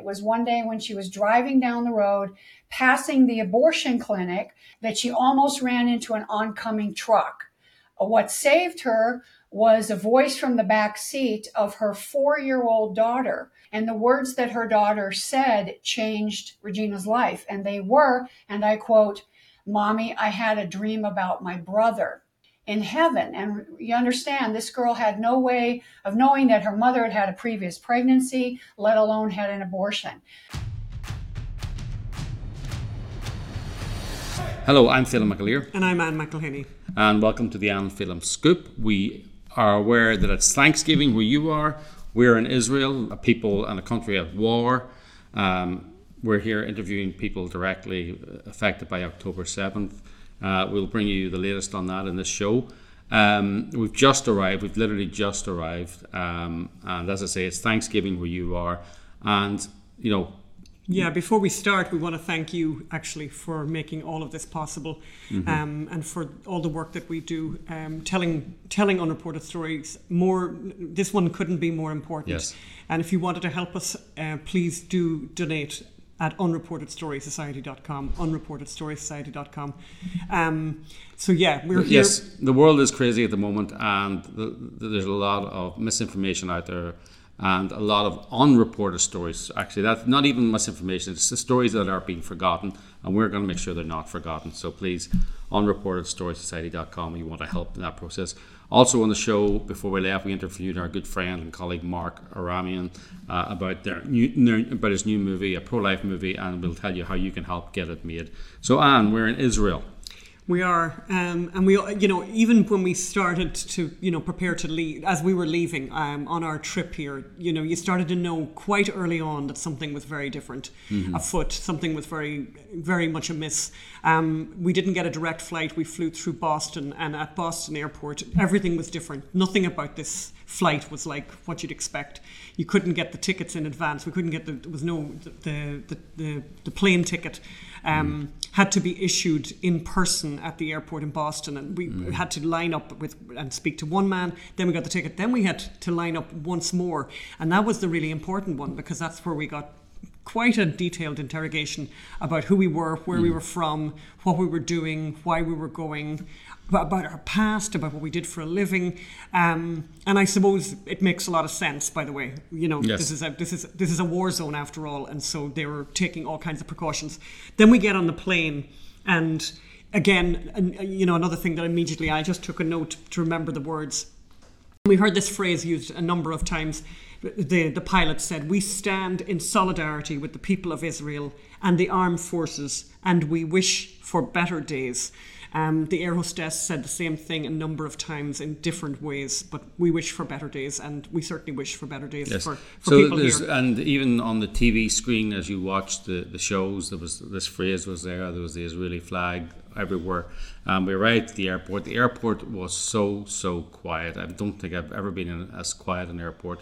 it was one day when she was driving down the road, passing the abortion clinic, that she almost ran into an oncoming truck. What saved her was a voice from the back seat of her 4-year-old daughter. And the words that her daughter said changed Regina's life. And they were, and I quote, "Mommy, I had a dream about my brother in heaven." And you understand, this girl had no way of knowing that her mother had had a previous pregnancy, let alone had an abortion. Hello, I'm Phelim McAleer. And I'm Anne McElhinney. And welcome to the Anne Phelim Scoop. We are aware that it's Thanksgiving where you are. We're in Israel, a people and a country at war. We're here interviewing people directly affected by October 7th. We'll bring you the latest on that in this show. We've just arrived. We've literally just arrived. And as I say, it's Thanksgiving where you are. And, you know... Yeah, before we start, we want to thank you actually for making all of this possible, and for all the work that we do, telling unreported stories. This one couldn't be more important. Yes. And if you wanted to help us, please do donate at unreportedstoriesociety.com, unreportedstoriesociety.com. So yeah, we're here. Yes, the world is crazy at the moment, and there's a lot of misinformation out there. And a lot of unreported stories. Actually, that's not even misinformation. It's the stories that are being forgotten, and we're going to make sure they're not forgotten. So please, unreportedstoriesociety.com, you want to help in that process. Also on the show, before we left, we interviewed our good friend and colleague Mark Aramian about his new movie, a pro-life movie, and we'll tell you how you can help get it made. So Anne, we're in Israel. We are, and we, even when we started to, prepare to leave, as we were leaving on our trip here, you started to know quite early on that something was very different afoot. Something was very, very much amiss. We didn't get a direct flight. We flew through Boston, and at Boston Airport, everything was different. Nothing about this flight was like what you'd expect. You couldn't get the tickets in advance. We couldn't get the plane ticket. Had to be issued in person at the airport in Boston, and we had to line up and speak to one man. Then we got the ticket. Then we had to line up once more, and that was the really important one, because that's where we got quite a detailed interrogation about who we were, where we were from, what we were doing, why we were going, about our past, about what we did for a living, and I suppose it makes a lot of sense. By the way, Yes. this is a war zone after all, and so they were taking all kinds of precautions. Then we get on the plane, and again, another thing that immediately I just took a note to remember the words. We heard this phrase used a number of times. The pilot said, "We stand in solidarity with the people of Israel and the armed forces, and we wish for better days." The air hostess said the same thing a number of times in different ways, but we wish for better days, and we certainly wish for better days for people here. And even on the TV screen, as you watched the shows, there was this phrase was there. There was the Israeli flag everywhere. We arrived at the airport. The airport was so quiet. I don't think I've ever been in as quiet an airport.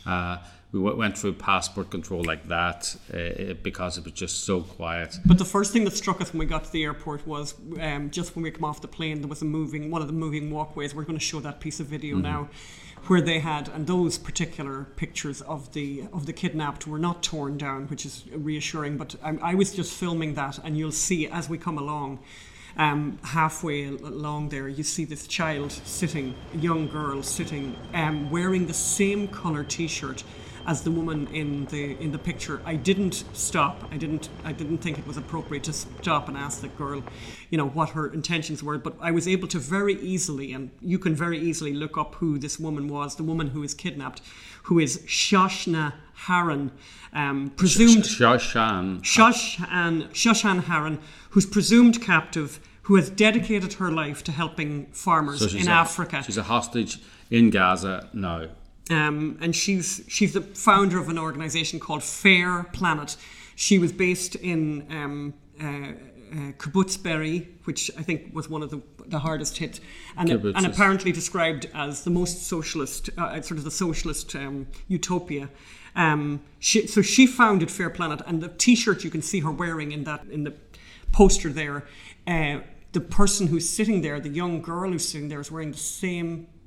We went through passport control like that because it was just so quiet. But the first thing that struck us when we got to the airport was just when we come off the plane, there was one of the moving walkways. We're going to show that piece of video now, where they had, and those particular pictures of the kidnapped were not torn down, which is reassuring. But I was just filming that, and you'll see as we come along. Halfway along there, you see this child sitting, a young girl sitting, wearing the same colour T-shirt as the woman in the picture. I didn't stop. I didn't think it was appropriate to stop and ask the girl, what her intentions were. But I was able to very easily, and you can very easily look up who this woman was, the woman who is kidnapped, who is Shoshana Haran, presumed Shoshan Haran, who's presumed captive, who has dedicated her life to helping farmers in Africa. She's a hostage in Gaza now. And she's the founder of an organisation called Fair Planet. She was based in Kibbutz Be'eri, which I think was one of the hardest hit, and apparently described as the most socialist, sort of the socialist utopia. So she founded Fair Planet, and the T-shirt you can see her wearing in the poster there, the person who's sitting there, the young girl who's sitting there, is wearing the same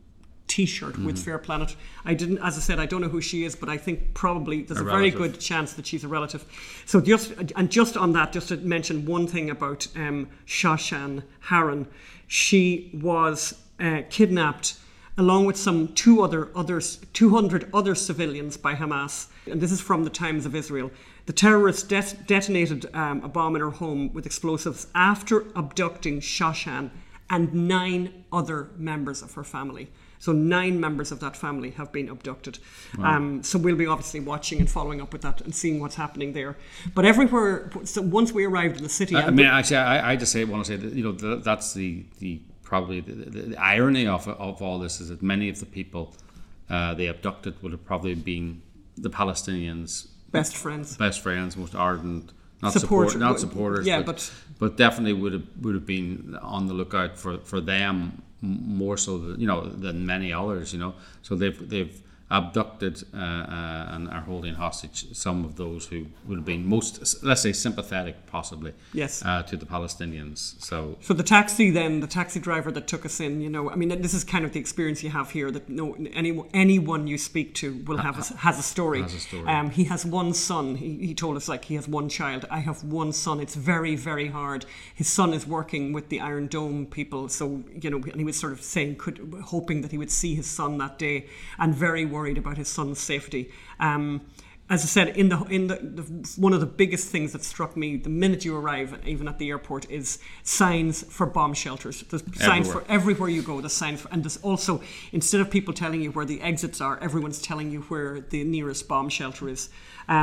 T-shirt with Fair Planet. As I said, I don't know who she is, but I think probably there's a very relative. good chance that she's a relative. So just on that, just to mention one thing about Shoshan Haran, she was kidnapped along with some 200 other civilians by Hamas. And this is from the Times of Israel. The terrorists detonated a bomb in her home with explosives after abducting Shoshan and 9 other members of her family. So 9 members of that family have been abducted. Wow. So we'll be obviously watching and following up with that and seeing what's happening there. But everywhere, so once we arrived in the city... I just want to say that, that's the probably the irony of all this is that many of the people they abducted would have probably been the Palestinians' best friends, most ardent, not supporters, yeah, but definitely would have been on the lookout for them more so than many others. So they've abducted and are holding hostage some of those who would have been most, let's say, sympathetic, possibly, yes, to the Palestinians. So the taxi driver that took us in, I mean, this is kind of the experience you have here, that anyone you speak to will has a story. He has one son. He told us, he has one child. I have one son. It's very, very hard. His son is working with the Iron Dome people, so and he was sort of saying, hoping that he would see his son that day, and very worried about his son's safety. As I said, in the one of the biggest things that struck me the minute you arrive, even at the airport, is signs for bomb shelters. There's signs for everywhere you go. There's signs and there's also, instead of people telling you where the exits are, everyone's telling you where the nearest bomb shelter is.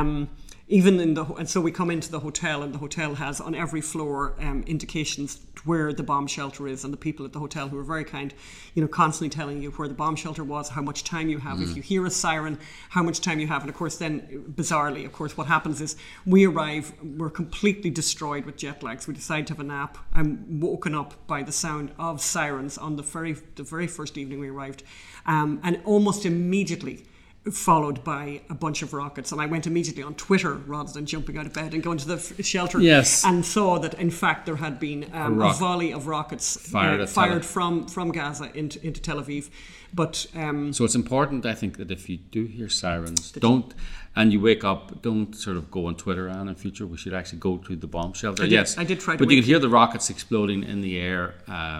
And so we come into the hotel, and the hotel has on every floor indications where the bomb shelter is, and the people at the hotel, who are very kind, constantly telling you where the bomb shelter was, how much time you have, if you hear a siren, how much time you have. And of course then, bizarrely, what happens is we arrive, we're completely destroyed with jet lag, so we decide to have a nap. I'm woken up by the sound of sirens on the very first evening we arrived, and almost immediately followed by a bunch of rockets. And I went immediately on Twitter rather than jumping out of bed and going to the shelter, yes, and saw that in fact there had been a volley of rockets fired from Gaza into Tel Aviv. But so it's important, I think, that if you do hear sirens, and you wake up, don't sort of go on Twitter in future. We should actually go to the bomb shelter. I did try to. But you could hear the rockets exploding in the air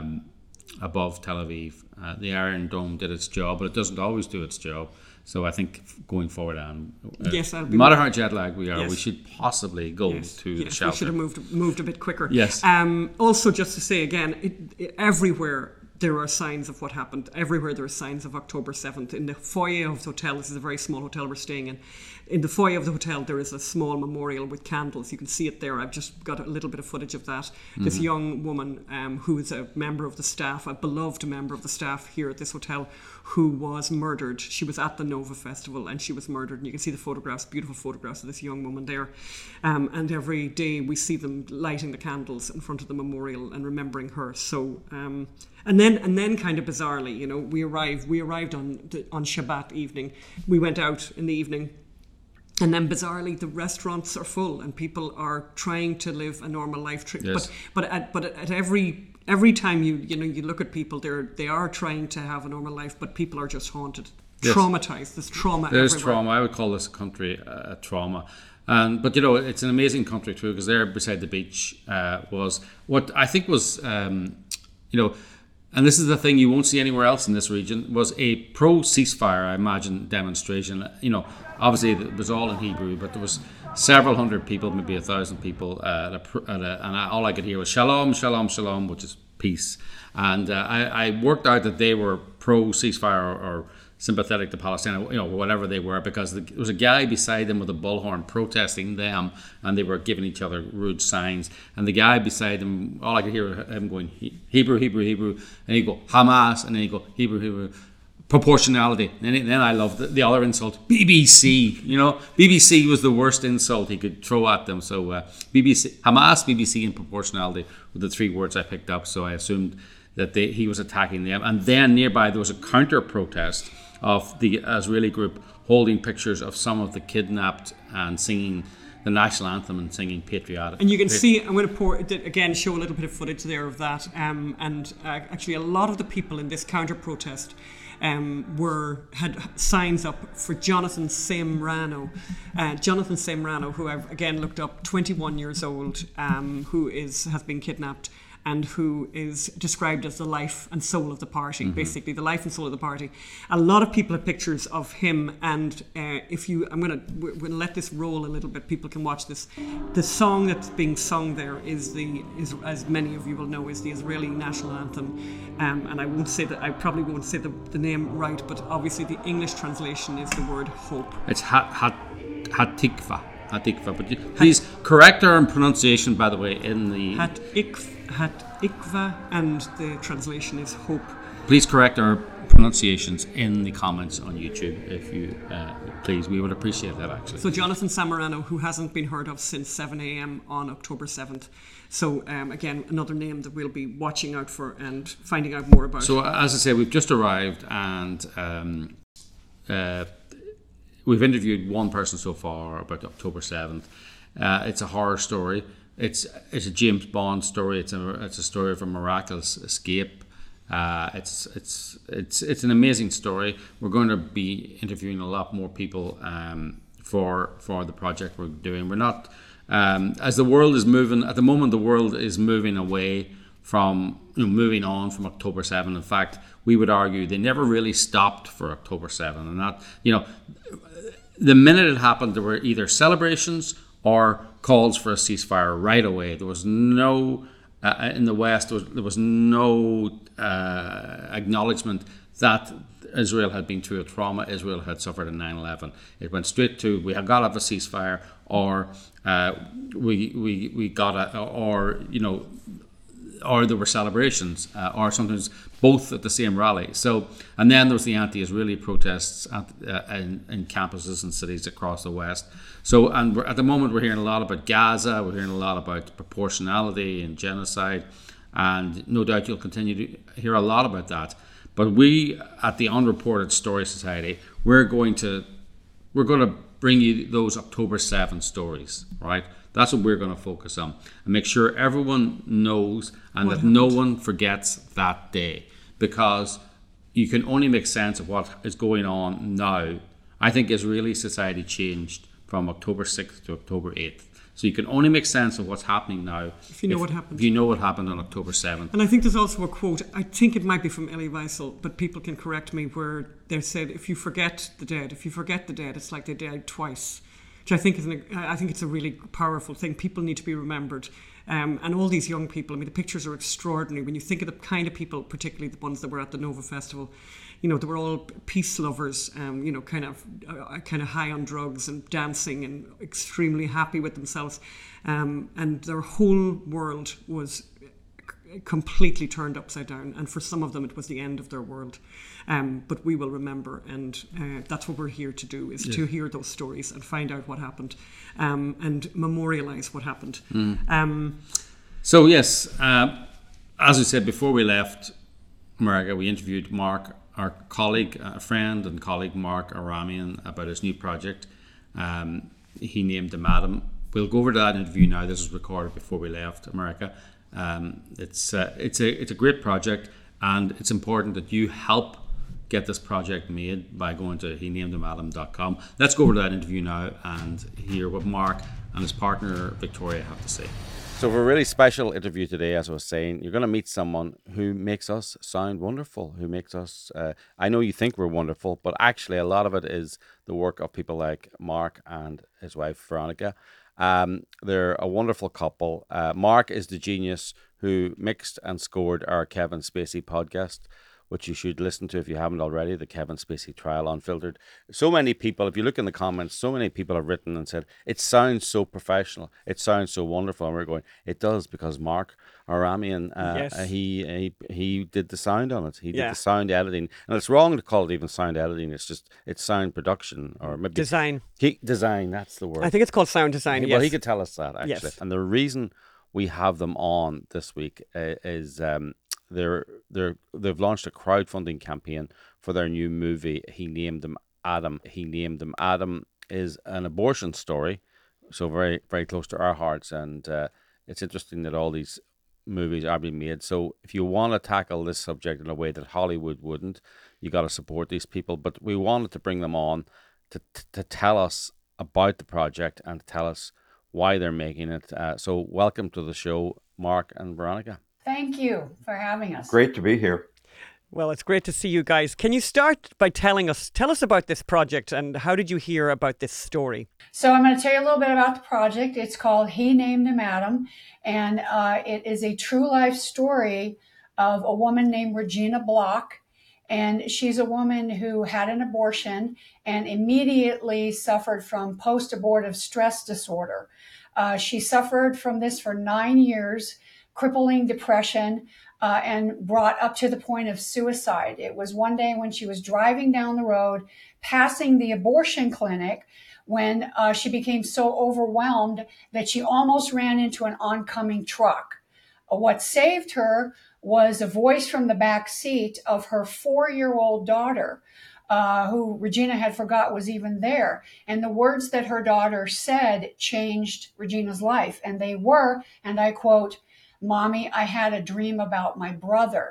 above Tel Aviv. The Iron Dome did its job, but it doesn't always do its job. So I think going forward on, no matter how jet lagged we are, we should possibly go to the shelter. We should have moved a bit quicker. Yes. Also, just to say again, everywhere there are signs of what happened. Everywhere there are signs of October 7th. In the foyer of the hotel, this is a very small hotel we're staying in. In the foyer of the hotel, there is a small memorial with candles. You can see it there. I've just got a little bit of footage of that. Mm-hmm. This young woman who is a member of the staff, a beloved member of the staff here at this hotel, who was murdered. She was at the Nova Festival and she was murdered. And you can see the photographs, beautiful photographs of this young woman there. And every day we see them lighting the candles in front of the memorial and remembering her. So, and then kind of bizarrely, we arrived on Shabbat evening. We went out in the evening. And then bizarrely, the restaurants are full and people are trying to live a normal life. Yes. But at every time you look at people, they are trying to have a normal life, but people are just haunted, traumatized. There's trauma. There's everywhere. Trauma. I would call this country a trauma. But it's an amazing country too, because there beside the beach was what I think was and this is the thing you won't see anywhere else in this region, was a pro-ceasefire, I imagine, demonstration. Obviously it was all in Hebrew, but there was several hundred people, maybe 1,000 people, and all I could hear was shalom, shalom, shalom, which is peace. And I worked out that they were pro-ceasefire or sympathetic to Palestine, whatever they were, because there was a guy beside them with a bullhorn protesting them, and they were giving each other rude signs. And the guy beside them, all I could hear him going, Hebrew, Hebrew, Hebrew, and he'd go, Hamas, and then he'd go, Hebrew, Hebrew, proportionality. And then I loved the other insult, BBC. BBC was the worst insult he could throw at them. So BBC, Hamas, BBC, and proportionality were the 3 words I picked up. So I assumed that he was attacking them. And then nearby there was a counter protest of the Israeli group holding pictures of some of the kidnapped and singing the national anthem and singing patriotic. And you can see, I'm going to show a little bit of footage there of that. And actually a lot of the people in this counter protest had signs up for Jonathan Semrano. Jonathan Semrano, who I've again looked up, 21 years old, who has been kidnapped, and who is described as the life and soul of the party, basically the life and soul of the party. A lot of people have pictures of him, and I'm going to let this roll a little bit. People can watch this. The song that's being sung there is as many of you will know, is the Israeli national anthem. And I probably won't say the name right, but obviously the English translation is the word hope. It's Hatikva. Hatikva, but please correct our pronunciation, by the way, in the... Hatikva, and the translation is hope. Please correct our pronunciations in the comments on YouTube, if you please. We would appreciate that, actually. So Jonathan Semrano, who hasn't been heard of since 7 a.m. on October 7th. So again, another name that we'll be watching out for and finding out more about. So as I say, we've just arrived, and we've interviewed one person so far about October 7th. It's a horror story. It's a James Bond story. It's a story of a miraculous escape. It's an amazing story. We're going to be interviewing a lot more people for the project we're doing. We're not as the world is moving at the moment. The world is moving away from moving on from October 7. In fact, we would argue they never really stopped for October 7, and that the minute it happened, there were either celebrations or calls for a ceasefire right away. There was no, in the West, there was no acknowledgement that Israel had been through a trauma Israel had suffered in 9/11. It went straight to, we have got to have a ceasefire, or we got a, or there were celebrations, or sometimes both at the same rally. So, and then there was the anti-Israeli protests in campuses and cities across the West. So, and at the moment we're hearing a lot about Gaza, we're hearing a lot about proportionality and genocide, and no doubt you'll continue to hear a lot about that. But we at the Unreported Story Society, we're going to bring you those October 7 stories, right? That's what we're going to focus on, and make sure everyone knows and that no one forgets that day, because you can only make sense of what is going on now. I think Israeli society changed from October 6th to October 8th. So you can only make sense of what's happening now if you know what happened. If you know what happened on October 7th. And I think there's also a quote, I think it might be from Elie Wiesel, but people can correct me, where they said, if you forget the dead, it's like they died twice. Which I think it's a really powerful thing. People need to be remembered. And all these young people, I mean, the pictures are extraordinary. When you think of the kind of people, particularly the ones that were at the Nova Festival, they were all peace lovers, kind of high on drugs and dancing and extremely happy with themselves. And their whole world was completely turned upside down. And for some of them, it was the end of their world. But we will remember, and that's what we're here to do, is to hear those stories and find out what happened, and memorialise what happened. So yes, as we said before we left America, we interviewed Mark, our colleague, friend and colleague Mark Aramian, about his new project. He named him Adam. We'll go over to that interview now. This was recorded before we left America. It's a great project, and it's important that you help get this project made by going to henamedhimadam.com. Let's go over to that interview now and hear what Mark and his partner Victoria have to say. So for a really special interview today, as I was saying, you're going to meet someone who makes us sound wonderful, who makes us, I know you think we're wonderful, but actually a lot of it is the work of people like Mark and his wife Veronica. They're a wonderful couple. Mark is the genius who mixed and scored our Kevin Spacey podcast, which you should listen to if you haven't already, the Kevin Spacey Trial Unfiltered. So many people, if you look in the comments, so many people have written and said, it sounds so professional, it sounds so wonderful. And we're going, it does, because Mark Aramian, he did the sound on it. He did the sound editing. And it's wrong to call it even sound editing. It's sound production, or maybe design. Design, that's the word. I think it's called sound design, Well, he could tell us that, actually. Yes. And the reason we have them on this week is they've launched a crowdfunding campaign for their new movie. He Named Him Adam. He Named Him Adam is an abortion story, so very, very close to our hearts. And it's interesting that all these movies are being made. So if you want to tackle this subject in a way that Hollywood wouldn't, you got to support these people. But we wanted to bring them on to tell us about the project and to tell us why they're making it. So welcome to the show, Mark and Veronica. Thank you for having us. Great to be here. Well, it's great to see you guys. Can you start by tell us about this project and how did you hear about this story? So I'm going to tell you a little bit about the project. It's called He Named Him Adam, and it is a true life story of a woman named Regina Block. And she's a woman who had an abortion and immediately suffered from post-abortive stress disorder. She suffered from this for 9 years, crippling depression, and brought up to the point of suicide. It was one day when she was driving down the road, passing the abortion clinic, when she became so overwhelmed that she almost ran into an oncoming truck. What saved her was a voice from the back seat of her 4-year-old daughter, who Regina had forgot was even there. And the words that her daughter said changed Regina's life. And they were, and I quote, "Mommy, I had a dream about my brother."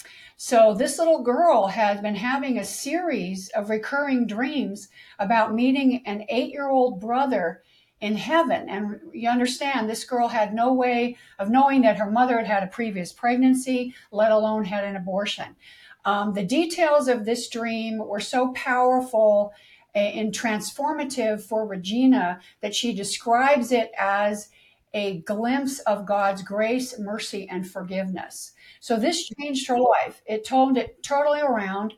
So this little girl had been having a series of recurring dreams about meeting an 8-year-old brother in heaven. And you understand, this girl had no way of knowing that her mother had had a previous pregnancy, let alone had an abortion. The details of this dream were so powerful and transformative for Regina that she describes it as a glimpse of God's grace, mercy, and forgiveness. So this changed her life. It turned it totally around.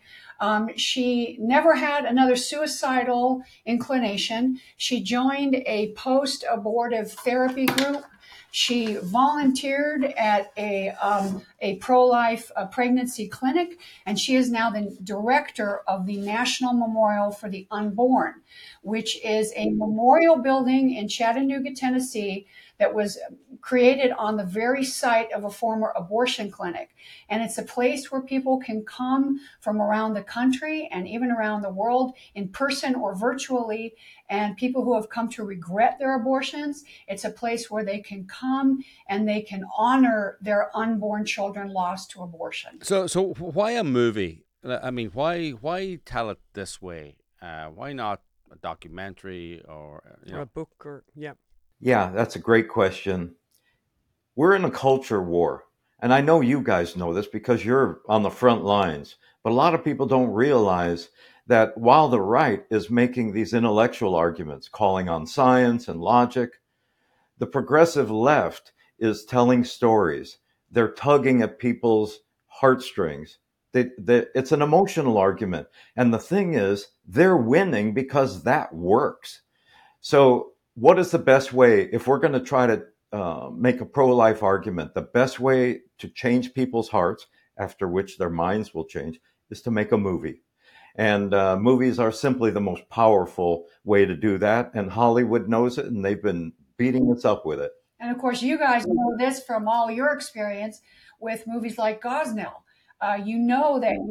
She never had another suicidal inclination. She joined a post-abortive therapy group. She volunteered at a pro-life pregnancy clinic, and she is now the director of the National Memorial for the Unborn, which is a memorial building in Chattanooga, Tennessee, that was created on the very site of a former abortion clinic. And it's a place where people can come from around the country and even around the world in person or virtually. And people who have come to regret their abortions, it's a place where they can come and they can honor their unborn children lost to abortion. So why a movie? I mean, why tell it this way? Why not a documentary or a book or yeah? Yeah, that's a great question. We're in a culture war. And I know you guys know this because you're on the front lines. But a lot of people don't realize that while the right is making these intellectual arguments, calling on science and logic, the progressive left is telling stories. They're tugging at people's heartstrings. It's an emotional argument. And the thing is, they're winning because that works. So what is the best way, if we're going to try to make a pro-life argument, the best way to change people's hearts, after which their minds will change, is to make a movie. And movies are simply the most powerful way to do that. And Hollywood knows it, and they've been beating us up with it. And of course, you guys know this from all your experience with movies like Gosnell. You know that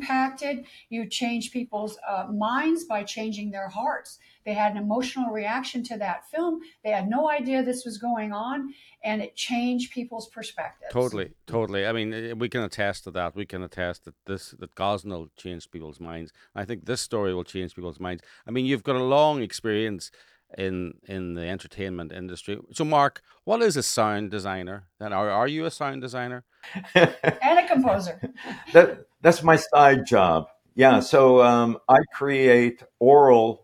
you changed people's minds by changing their hearts. They had an emotional reaction to that film. They had no idea this was going on, and it changed people's perspectives. Totally. I mean, we can attest to that. We can attest that Gosnell changed people's minds. I think this story will change people's minds. I mean, you've got a long experience in the entertainment industry. So, Mark, what is a sound designer? And are you a sound designer? And a composer. That's my side job. Yeah. So I create aural,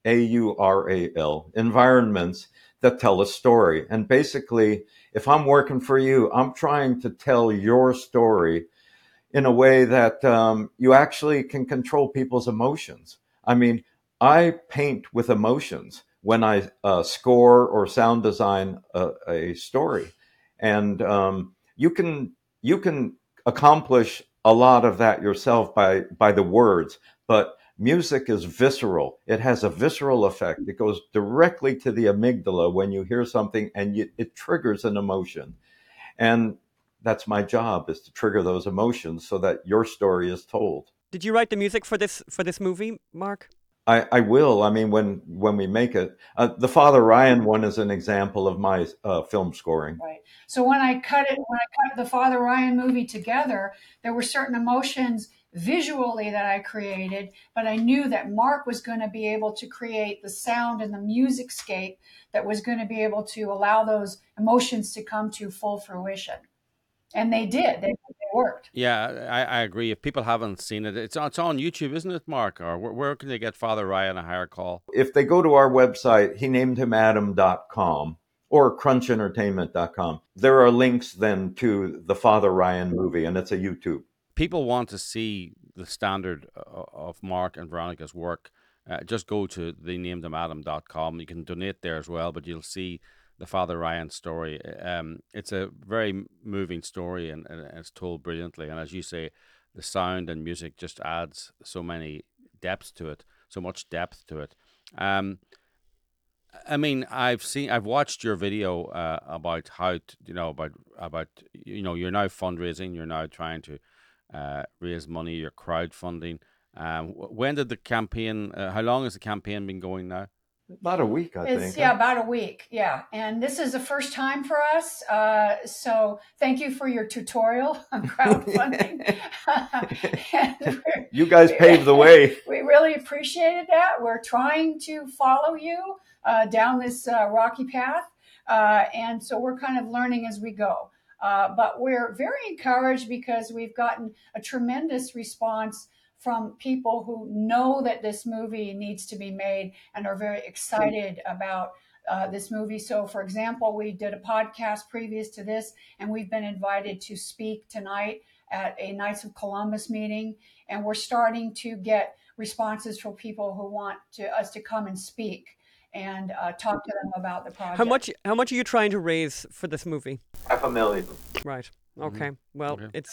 AURAL, environments that tell a story. And basically, if I'm working for you, I'm trying to tell your story in a way that you actually can control people's emotions. I mean, I paint with emotions when I score or sound design a story. And you can accomplish a lot of that yourself by the words, but music is visceral. It has a visceral effect. It goes directly to the amygdala when you hear something, and it triggers an emotion. And that's my job, is to trigger those emotions so that your story is told. Did you write the music for this movie, Mark? I will. I mean, when we make it, the Father Ryan one is an example of my film scoring. Right. So when I cut the Father Ryan movie together, there were certain emotions visually that I created, but I knew that Mark was going to be able to create the sound and the music scape that was going to be able to allow those emotions to come to full fruition. And they did. They worked. Yeah, I agree. If people haven't seen it, it's on YouTube, isn't it, Mark? Or where can they get Father Ryan a higher call? If they go to our website, he named him Adam.com or crunchentertainment.com, there are links then to the Father Ryan movie, and it's a YouTube. People want to see the standard of Mark and Veronica's work. Just go to thenamedemadam.com. You can donate there as well, but you'll see the Father Ryan story. It's a very moving story, and it's told brilliantly. And as you say, the sound and music just adds so many depths to it, so much depth to it. I mean, I've watched your video about how about you're now fundraising, you're now trying to raise money, you're crowdfunding. When did the campaign? How long has the campaign been going now? About a week, I think. Yeah, about a week. Yeah. And this is the first time for us. So thank you for your tutorial on crowdfunding. You guys paved the way. We really appreciated that. We're trying to follow you down this rocky path. And so we're kind of learning as we go. But we're very encouraged because we've gotten a tremendous response from people who know that this movie needs to be made and are very excited about this movie. So, for example, we did a podcast previous to this, and we've been invited to speak tonight at a Knights of Columbus meeting, and we're starting to get responses from people who want us to come and speak and talk to them about the project. How much are you trying to raise for this movie? $500,000. Right. Okay. Well, it's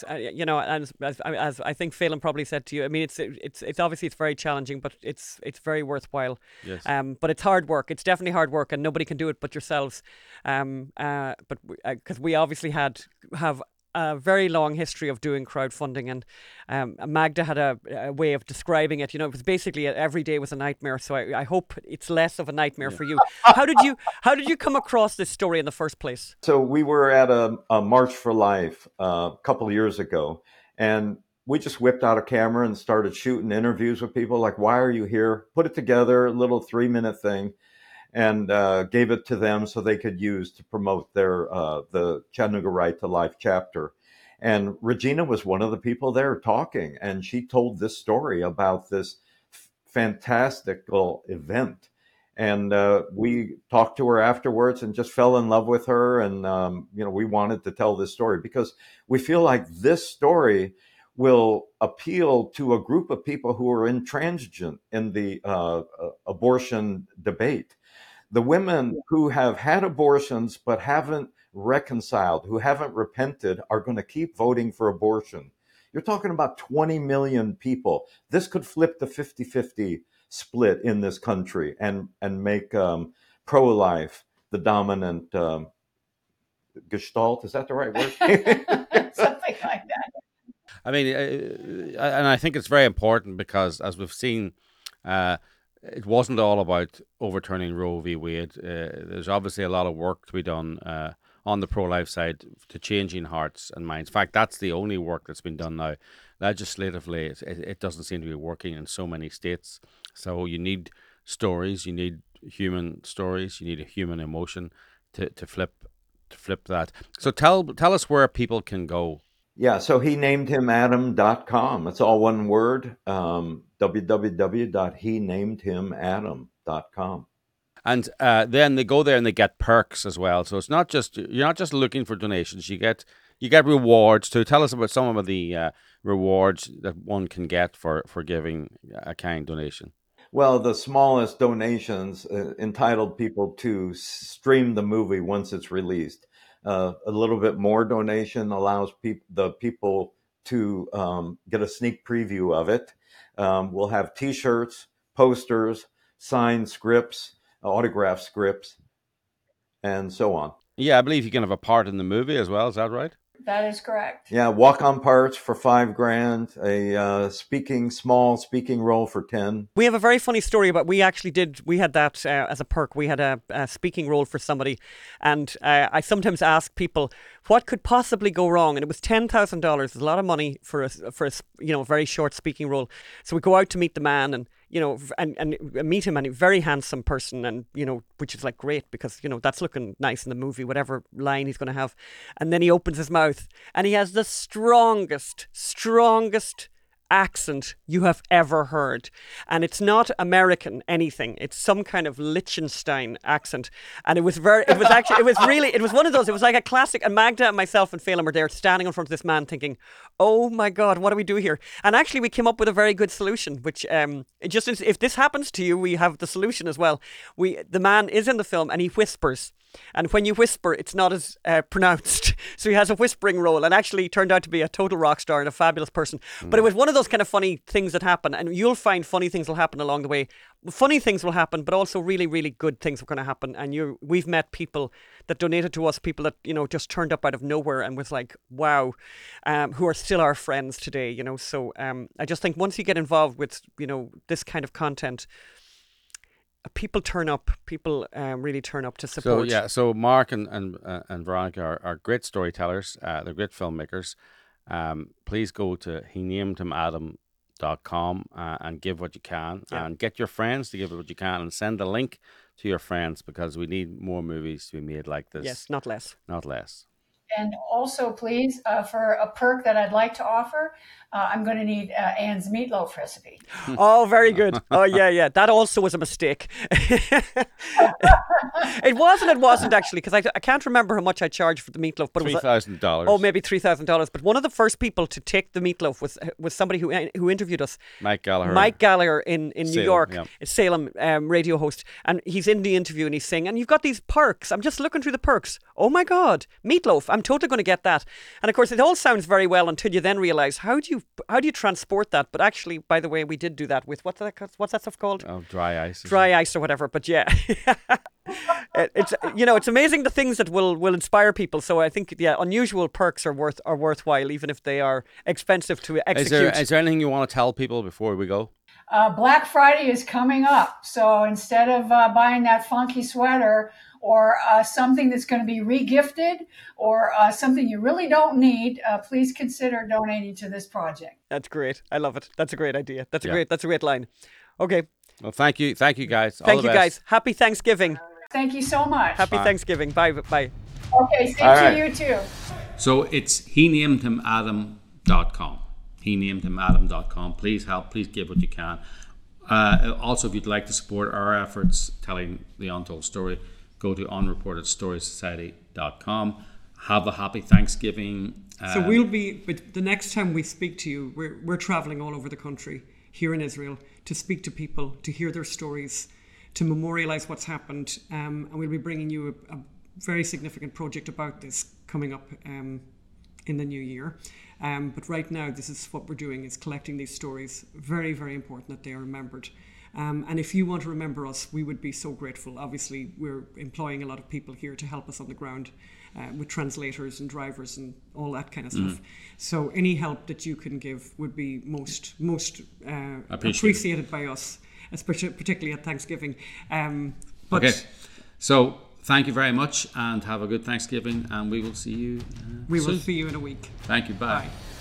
as I think Phelan probably said to you. I mean, it's obviously it's very challenging, but it's very worthwhile. Yes. But it's hard work. It's definitely hard work, and nobody can do it but yourselves. But because we obviously have a very long history of doing crowdfunding, and Magda had a way of describing it. It was basically every day was a nightmare. So I hope it's less of a nightmare for you. How did you come across this story in the first place? So we were at a March for Life a couple of years ago, and we just whipped out a camera and started shooting interviews with people. Like, why are you here? Put it together, a little 3-minute thing, and gave it to them so they could use to promote their the Chattanooga Right to Life chapter. And Regina was one of the people there talking, and she told this story about this fantastical event. And we talked to her afterwards and just fell in love with her. And, we wanted to tell this story because we feel like this story will appeal to a group of people who are intransigent in the abortion debate. The women who have had abortions but haven't reconciled, who haven't repented, are going to keep voting for abortion. You're talking about 20 million people. This could flip the 50-50 split in this country and make pro-life the dominant gestalt. Is that the right word? Something like that. I mean, and I think it's very important because, as we've seen, it wasn't all about overturning Roe v. Wade. There's obviously a lot of work to be done on the pro-life side to changing hearts and minds. In fact, that's the only work that's been done now. Legislatively, it doesn't seem to be working in so many states. So you need stories, you need human stories, you need a human emotion to flip that. So tell us where people can go. Yeah, so he named him Adam.com. It's all one word, www.henamedhimadam.com. And then they go there and they get perks as well. So it's not just, you're not just looking for donations. You get rewards too. Tell us about some of the rewards that one can get for giving a kind donation. Well, the smallest donations entitled people to stream the movie once it's released. A little bit more donation allows the people to get a sneak preview of it. We'll have T-shirts, posters, signed scripts, autograph scripts, and so on. Yeah, I believe you can have a part in the movie as well. Is that right? That is correct. Yeah, walk-on parts for $5,000, a small speaking role for 10. We have a very funny story about we had that as a perk. We had a speaking role for somebody, and I sometimes ask people what could possibly go wrong, and it was $10,000. It's a lot of money for a very short speaking role. So we go out to meet the man, and and meet him, and a very handsome person, and which is like great because that's looking nice in the movie, whatever line he's going to have, and then he opens his mouth and he has the strongest accent you have ever heard, and it's not American anything, it's some kind of Liechtenstein accent, and it was one of those, it was like a classic, and Magda and myself and Phelan were there standing in front of this man thinking, oh my god, what do we do here? And actually we came up with a very good solution, which if this happens to you, we have the solution as well. The man is in the film and he whispers, and when you whisper, it's not as pronounced. So he has a whispering role, and actually turned out to be a total rock star and a fabulous person. But it was one of those kind of funny things that happen, and you'll find funny things will happen along the way. Funny things will happen, but also really, really good things are going to happen. And we've met people that donated to us, people that just turned up out of nowhere and was like, wow, who are still our friends today. So I just think once you get involved with this kind of content, people turn up. People really turn up to support. So Mark and Veronica are great storytellers. They're great filmmakers. Please go to henamedhim.com and give what you can, and get your friends to give what you can, and send the link to your friends, because we need more movies to be made like this. Yes, not less. Not less. And also, please, for a perk that I'd like to offer, I'm going to need Anne's meatloaf recipe. Oh, very good. Oh, yeah. That also was a mistake. It wasn't actually, because I can't remember how much I charged for the meatloaf. But $3,000. Oh, maybe $3,000. But one of the first people to take the meatloaf was somebody who interviewed us. Mike Gallagher. Mike Gallagher in Salem, New York, yeah. Salem radio host. And he's in the interview and he's saying, and you've got these perks. I'm just looking through the perks. Oh my God, meatloaf. I'm totally going to get that. And of course, it all sounds very well until you then realize, how do you transport that? But actually, by the way, we did do that with, what's that stuff called? Oh, dry ice. Dry ice or whatever. But yeah, it's amazing the things that will inspire people. So I think, unusual perks are worthwhile, even if they are expensive to execute. Is there anything you want to tell people before we go? Black Friday is coming up. So instead of buying that funky sweater or something that's going to be regifted or something you really don't need, please consider donating to this project. That's great. I love it. That's a great idea. That's a great line. Okay. Well, thank you guys. Thank you guys. Happy Thanksgiving. Thank you so much. Happy Thanksgiving. Bye. Okay, same to you too. So it's henamedhim.com. henamedhim.com. Please help. Please give what you can. Also, if you'd like to support our efforts telling the untold story, go to unreportedstorysociety.com. Have a happy Thanksgiving. So but the next time we speak to you, we're traveling all over the country here in Israel to speak to people, to hear their stories, to memorialize what's happened. And we'll be bringing you a very significant project about this coming up in the new year. But right now, this is what we're doing, is collecting these stories. Very, very important that they are remembered. And if you want to remember us, we would be so grateful. Obviously, we're employing a lot of people here to help us on the ground with translators and drivers and all that kind of stuff. So any help that you can give would be most appreciated by us, particularly at Thanksgiving. Okay, so thank you very much and have a good Thanksgiving, and we will see you We soon. will see you in a week. Thank you. Bye. Bye.